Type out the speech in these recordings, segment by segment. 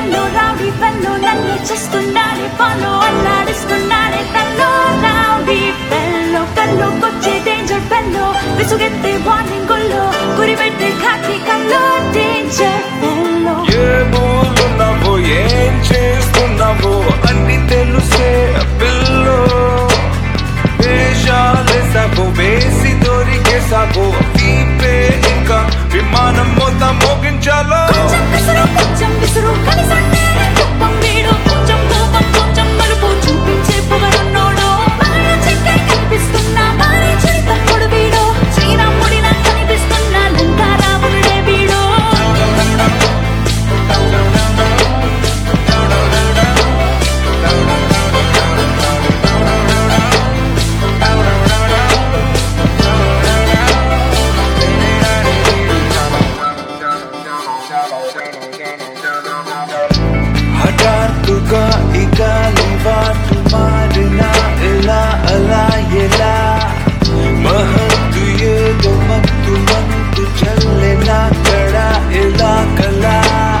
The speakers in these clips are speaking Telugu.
fellow, rowdy fellow, నన్నే చేస్తున్నాడే follow, అల్లాడిస్తున్నాడే fellow, rowdy fellow, కల్లోకొచ్చే danger fellow, విసుగెత్తే warning గొల్లో, గురిపెట్టే ఖాకి కల్లో danger fellow. ఏ మూలున్నావో ఏం చేస్తున్నావో అన్ని తెలుసే పిల్లో, వేషాలేసావో వేసి దొరికేసావో వీపే ఇంకా విమానం మొత్తం మోగించాలో. కొంచెం కసురు కొంచెం విసురు కలిసంటే కుప్పం వీడు, కొంచెం కోపం కొంచెం మలుపు చూపించే పొగరున్నోడు, మారే చెక్కే కనిపిస్తున్నా మారే చెరి తప్పుడు వీడు, శ్రీరాముడి నాకు కనిపిస్తున్నా లంకా రాముడే వీడు. హఠాత్తుగా ఈ గాలి వాటు మారిన ఎలా అలా ఎలా, మహత్తు ఏదో మత్తు మంతు చల్లెన కడ ఎలా కలా,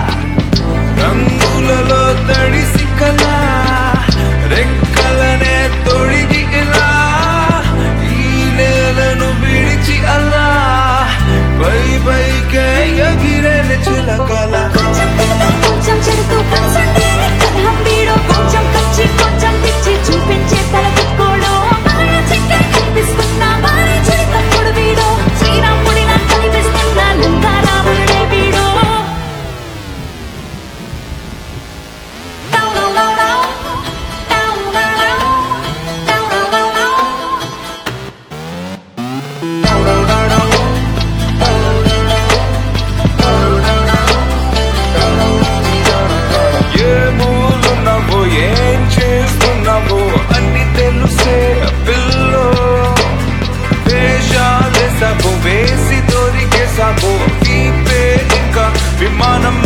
రంగులలో తడిసి కలా రెక్కలనే తొడిగి ఇలా, ఈ నేలను విడిచి అలా పై పైకే ఎగిరేన చిలకల. కొంచెం కోపం కొంచెం చెడుతూ కలిసంటే కలహం వీడు, కొంచెం కచ్చి కొంచెం పిచ్చి చూపించే తలకెక్కోడు, మారే చెక్కే కనిపిస్తున్నా మారే చెరి తప్పుడు వీడు, శ్రీరాముడి నాకు కనిపిస్తున్నా లంకా రాముడే వీడు. ఏ మూలున్నావో ఏం చేస్తున్నావో అన్ని తెలుసే పిల్లో, వేషాలేసావో వేసి దొరికేసావో వీపే ఇంకా విమానం